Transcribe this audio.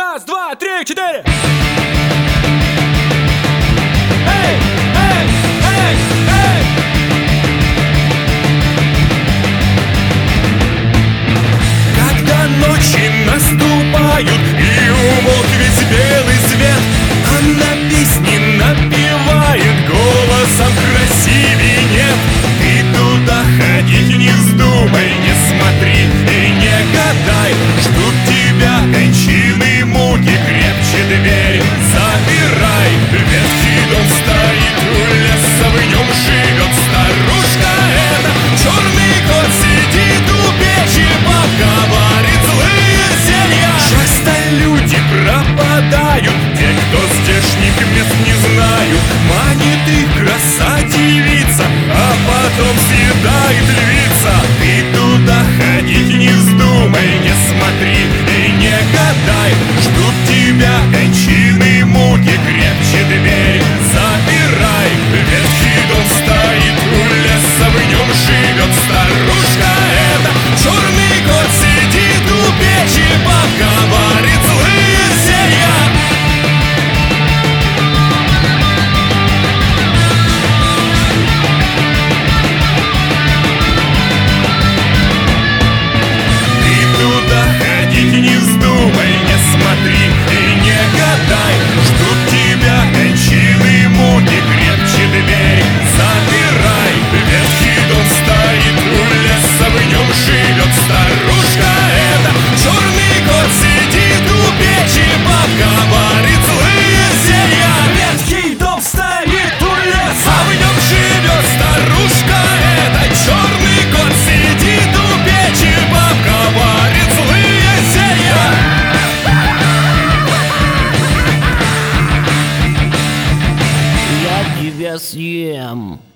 Раз, два, три, четыре. Эй, эй, эй, эй. Когда ночи наступают и умолк весь белый свет, она песни напевает, голосом красивей нет. Ты туда ходить не вздумай, не смотри и не гадай, ждут тебя кончины, муки, крепче дверь запирай. Ветхий дом стоит у леса, в нем живет старушка эта. Черный кот сидит у печи, бабка варит злые зелья. Часто люди пропадают, те, кто здешних мест не знают. Манит их краса девица, а потом съедает львица. Ты туда ходить не вздумай, не смотри и не гадай, ждут тебя кончины, муки, крепче дверь запирай. Ветхий дом стоит у леса, в нем живет старушка эта. Черный кот сидит у печи, бабка варит злые зелья. Не вздумай, не смотри и не гадай, ждут тебя кончины, муки, крепче дверь запирай. Ветхий дом стоит у леса, в нем живет старушка эта. Черный кот сидит у печи, бабка варит злые зелья. Ветхий дом стоит у леса, в нем живет старушка эта. Черный кот сидит у печи, бабка варит злые зелья. Я тебя съем.